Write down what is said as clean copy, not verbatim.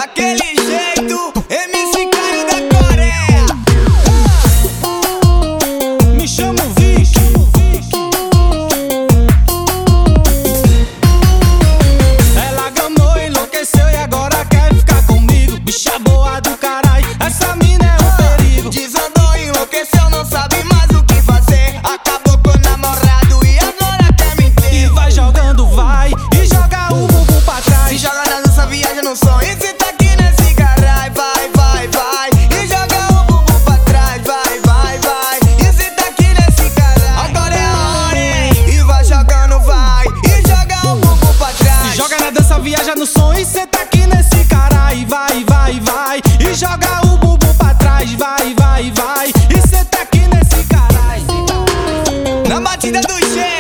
Daquele jeito, MC Caio da Coreia. Me chamo Vic. Ela gamou, enlouqueceu e agora quer ficar comigo. Bicha boa do caralho, essa mina é um perigo. Desandou, enlouqueceu, não sabe mais o que fazer. Acabou com o namorado e agora quer me ter. E vai jogando, vai, e joga o bumbum pra trás. Se joga na dança, viaja no som e cê tá aqui nesse caralho. Vai, vai, vai, e joga o bumbum pra trás. Vai, vai, vai, e cê tá aqui nesse caralho. Agora é a hora, hein? E vai jogando, vai, e joga o bumbum pra trás. Se joga na dança, viaja no som e cê tá aqui nesse caralho. Vai, vai, vai, e joga o bumbum pra trás. Vai, vai, vai, e cê tá aqui nesse caralho. Na batida do G.